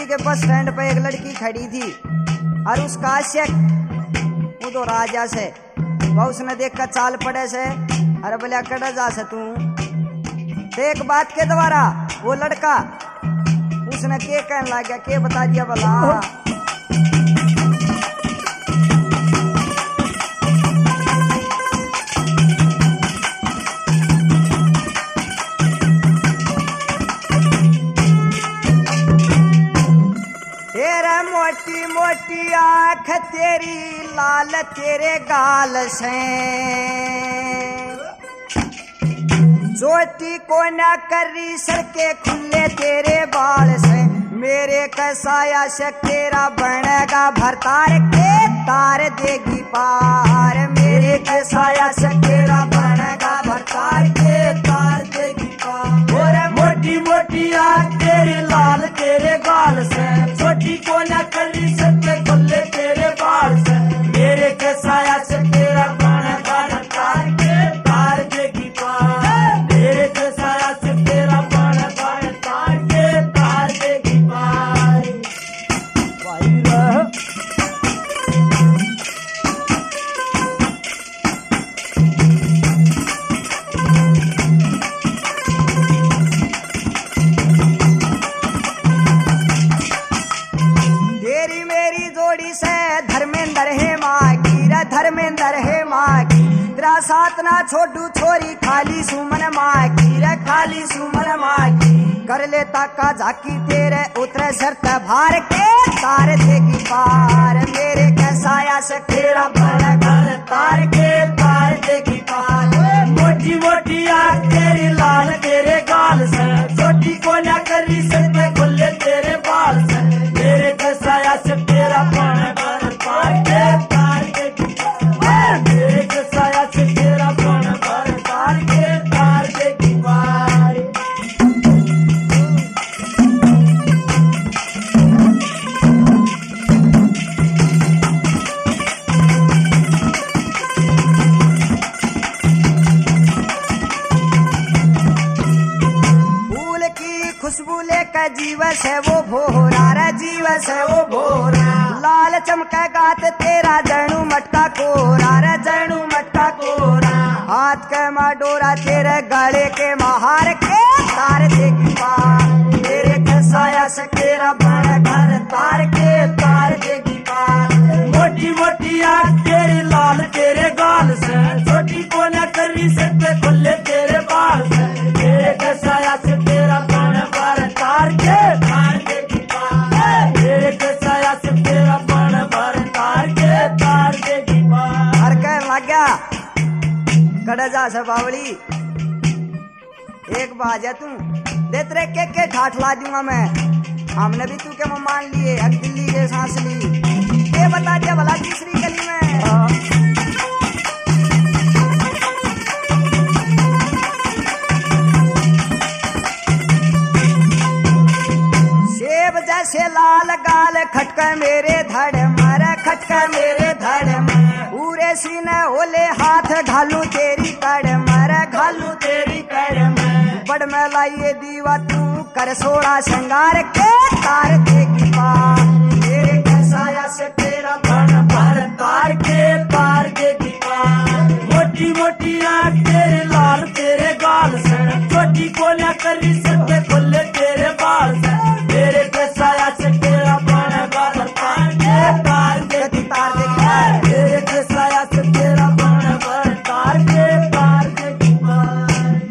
के bus stand पे एक लड़की खड़ी थी और उसका आशिक वो तो राजा से वह उसने देख कर चाल पड़े से अरे बोलिया कड़ा जा से तू एक बात के द्वारा वो लड़का उसने के कहने लग गया के बता दिया बोला मोटी मोटी आँख तेरी लाल तेरे गाल से चोटी को न करी सड़के खुले तेरे बाल से मेरे कसाया से तेरा बनेगा भरतार के तार देगी पार मेरे कसाया से तेरा बनेगा भरतार के तार देगी पार और मोटी मोटी आँख तेरी लाल तेरे गाल से छोटी को न करी सड़के खुले तेरे बाल से मेरे कसाया से तेरा बनेगा भरतार के तार देगी पार मेरे कसाया से तेरा बनेगा भरतार के तार देगी पार भाई रह धर्मेंद्र है माँ की तेरा साथ ना छोड़ू छोरी खाली सुमन माँ की रे खाली सुमन माँ की कर लेता का झाकी तेरे उतरे शर्त भार के तार देगी पार मेरे कैसाया से तेरा बड़ा घर तार के तार देगी पार मोटी मोटी आँख तेरी लाल तेरे गाल से छोटी को न करी सकते खुले तेरे बाल से मेरे कैसाया से तेरा बड़ा घर तार के तार देगी मेरे कसाया से तेरा बड़ा घर तार के तार देगी पार फूल की खुशबू लेकर जीवस है वो भोरा रे जीवस है वो भोरा लाल चमका गात तेरा जणू मटका कोरा रे जणू मटका कोरा हाथ के माडोरा तेरे गले के महार के तार देगी पार तेरे कसाया से तेरा बड़ा घर तार के तार देगी पार मोटी मोटी आँख तेरी लाल तेरे गाल से छोटी को न करी सकते खुले तेरे बाल से तेरे कसाया से तेरा बड़ा घर तार के तार देगी पार तेरे कसाया से तेरा बड़ा घर तार के तार देगी पार हर कहने लग गया कड़ा जा से बावली एक बाजा तू दे तेरे के ठाठ ला दूंगा मैं हमने भी तू के मान लिए अब दिल्ली के सांस ली ये बता दिया भला तीसरी गली में सेब जैसे लाल गाल खटका मेरे धड़ मारा खटका मेरे धड़ पूरे सीने ओले हाथ घालू तेरी कड़ मारा घालू तेरी कड़ बड़ में लाइए दीवा तू कर सोड़ा श्रृंगार के तार देगी पार मेरे कसाया से तेरा बड़ा भर तार के तार देगी पार मोटी मोटी आँख तेरे लाल तेरे गाल से छोटी को न करी सकते खुले तेरे बाल से मेरे कसाया से तेरा बड़ा भर तार के तार देगी पार मेरे कसाया से तेरा बड़ा भर तार के तार देगी पार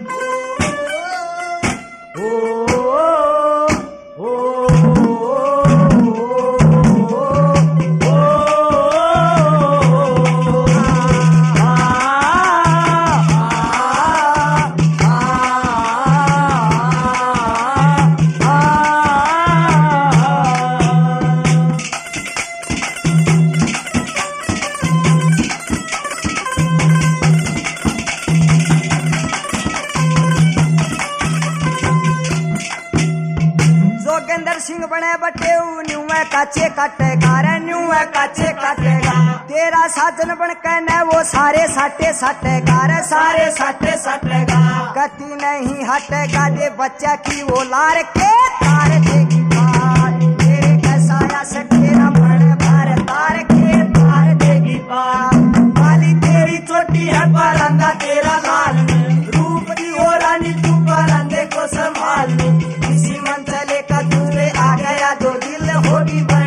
सिंह बने बटे न्यू है काचे काटेगा रे न्यू है काचे काटेगा तेरा साजन बन के वो सारे साटे साटेगा रे सारे साटे साटेगा गति नहीं हटेगा दे बच्चा की वो लार के तार देगी पार मेरे दिल होगी